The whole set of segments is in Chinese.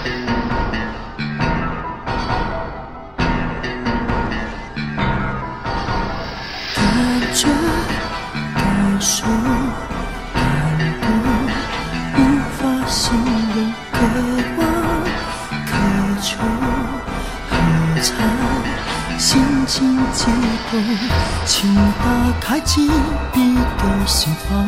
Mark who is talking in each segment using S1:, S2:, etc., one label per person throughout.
S1: 感觉、感受、感动，无法形容，渴望、渴求，喝彩，心情激动，请打开紧闭的心房，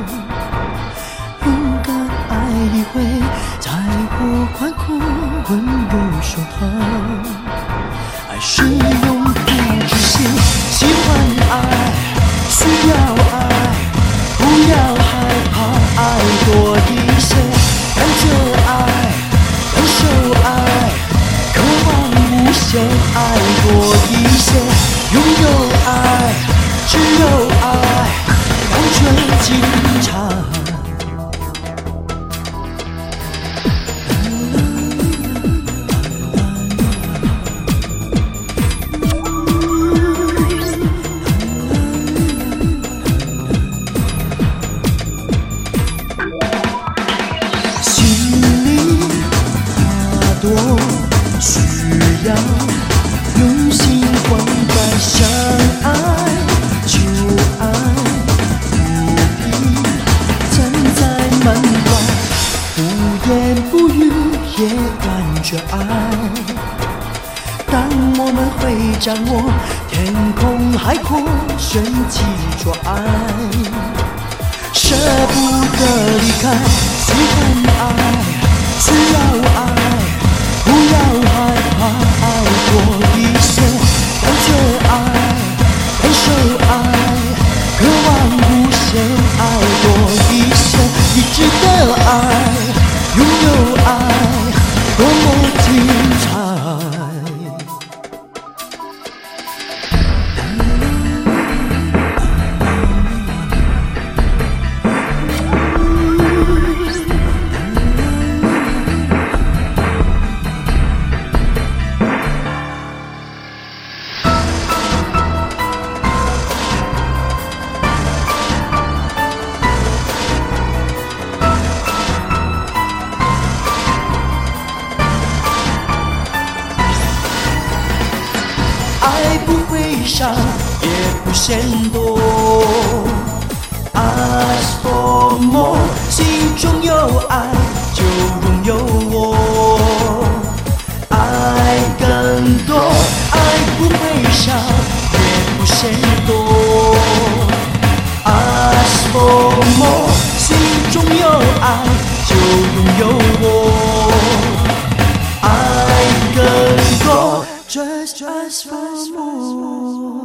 S1: 勇敢爱一回，在我宽阔温柔手旁，爱是永不止息，喜欢爱，需要爱，不要害怕，爱多一些，感觉爱，感受爱，渴望无限，爱多一些，拥有爱，只有爱，完全精彩。多需要用心灌溉，相爱就爱，不必站在门外，不言不语也感觉爱。当我们会掌握天空海阔，顺其着爱，舍不得离开，喜欢爱，需要爱。不要害怕，爱多一些，感觉爱，感受爱，渴望无限，爱多一些，一直的爱，拥有爱，多么精彩。爱不会少，也不嫌多。Ask for more， 心中有爱就拥有我。爱更多，爱不会少，也不嫌多。Ask for more， 心中有爱就拥有我。爱更多。Just for more.